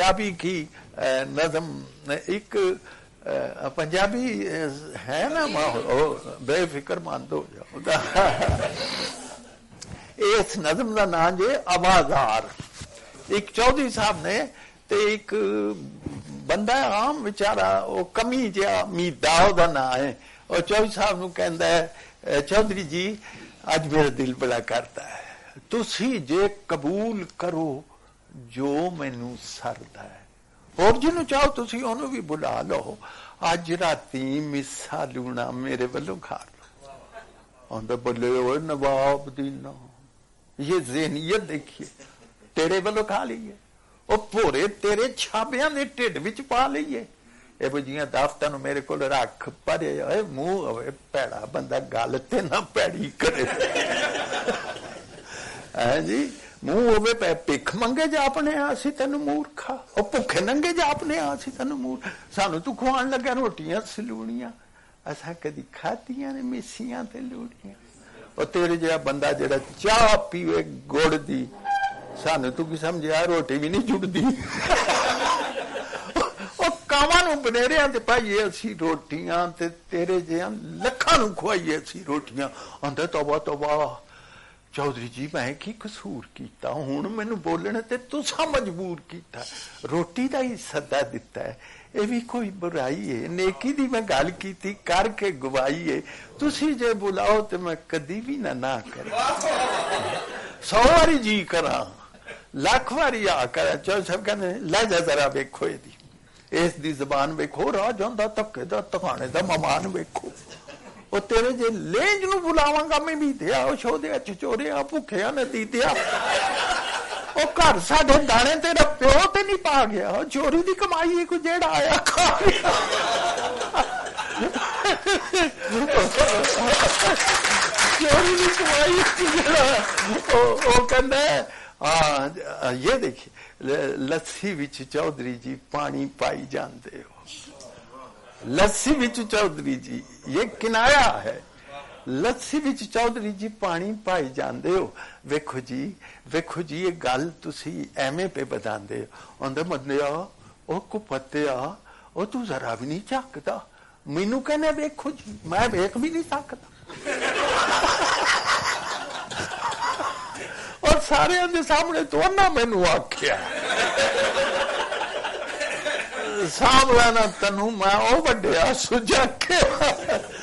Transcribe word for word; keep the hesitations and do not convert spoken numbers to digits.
पंजाबी की नज़म एक पंजाबी है ना माहौल बेफिक्र मंद हो जाओ। इस नज़म का नाम जे आवाज़ार। एक चौधरी साहब ने ते एक बंदा आम बेचारा वो कमी जिहा मीदा ओहदा नाम है। और चौधरी साहब नूं कहंदा है चौधरी जी अज मेरा दिल बड़ा करता है तुसी जे कबूल करो जो मैनू सरदा है। होर जिन्हों चाहो तुसी ओनू भी बुला लो अज राती मिसा लूना मेरे वालों खा लो। आंदा बल्ले ओ नवाब दी ना ये ज़हनियत देखिए तेरे वालों खा लीए ਉਹ ਭੋਰੇ ਤੇਰੇ ਛਾਬਿਆਂ ਦੇ ਢਿੱਡ ਵਿੱਚ ਪਾ ਲਈਏ। ਇਹ ਬੁਝੀਆਂ ਦਾਫਤਾਂ ਨੂੰ ਮੇਰੇ ਕੋਲ ਰੱਖ ਪਰੇ ਓਏ ਮੂੰਹ ਹੋਵੇ ਭੈੜਾ ਬੰਦਾ ਗੱਲ ਤੇ ਨਾ ਭੈੜੀ ਕਰੇ। ਹੈ ਜੀ ਮੂੰਹ ਹੋਵੇ ਪੈ ਭਿੱਖ ਮੰਗੇ ਜਾ ਆਪਣੇ ਅਸੀਂ ਤੈਨੂੰ ਮੂਰਖਾ ਉਹ ਭੁੱਖੇ ਨੰਗੇ ਜਾ ਆਪਣੇ ਅਸੀਂ ਤੈਨੂੰ ਮੂਰ ਸਾਨੂੰ ਤੂੰ ਖਵਾਉਣ ਲੱਗਾ ਰੋਟੀਆਂ ਸਲੂਣੀਆਂ ਅਸਾਂ ਕਦੀ ਖਾਧੀਆਂ ਨੇ ਮਿੱਸੀਆਂ ਤੇ ਲੂਣੀਆਂ। ਉਹ ਤੇਰੇ ਜਿਹਾ ਬੰਦਾ ਜਿਹੜਾ ਚਾਹ ਪੀਵੇ ਗੁੜ ਦੀ सानू तू की समझिया रोटी भी नहीं जुड़ती। कावां नूं बनेरियां ते पाईए असी रोटियां ते तेरे जिहां लखां नूं खुआईए असी रोटियां। आंदा तौबा तौबा चौधरी जी मैं की कसूर कीता हुण मैनू बोलने ते तुसां मजबूर कीता। रोटी दा ही सदा दिता है ये भी कोई बुराई है नेकी दी मैं गल कीती करके गवाई है तुसी जे बुलाओ ते मैं कदी भी ना ना करा सौ वारी जी करा लख वारी आ कर। चौधरी साहब कहने लहजा जरा वेखो इहदी इस दी जबान वेखो राह जांदा धक्के दा तखाने दा मेहमान वेखो। ਉਹ तेरे जे लेंज नूं बुलावांगा मैं भी दिया ਉਹ ਛੋਦੇ ਚਚੋਰਿਆ ਭੁੱਖਿਆ ਨੇ ਦੀਦਿਆ ਉਹ ਘਰ ਸਾਡੇ ਦਾਣੇ ਤੇਰਾ ਪਿਓ ਤੇ ਨਹੀਂ ਪਾ ਗਿਆ ਉਹ ਚੋਰੀ ਦੀ ਕਮਾਈ ਕੋ ਜਿਹੜਾ ਆਇਆ ਖਾ ਗਿਆ। चोरी की कमाई वो कहना हाँ ये देखिए लस्सी विच चौधरी जी पानी पाई जानते हो। लस्सी विच चौधरी जी ये किनाया है लस्सी विच चौधरी जी पानी पाई जानते हो। वेखो जी वेखो जी ये गल तुसी एवें पे बतांदे हो आंदा मदनिया ओ को पत्तिया ओ तू जरा भी नहीं झकदा मैनू कहने वेखो जी मैं वेख भी नहीं सकता। और सारे दे सामने तो ना मैनू आख्या सामला ना तनू मैं ओ वड्डिया सुझा के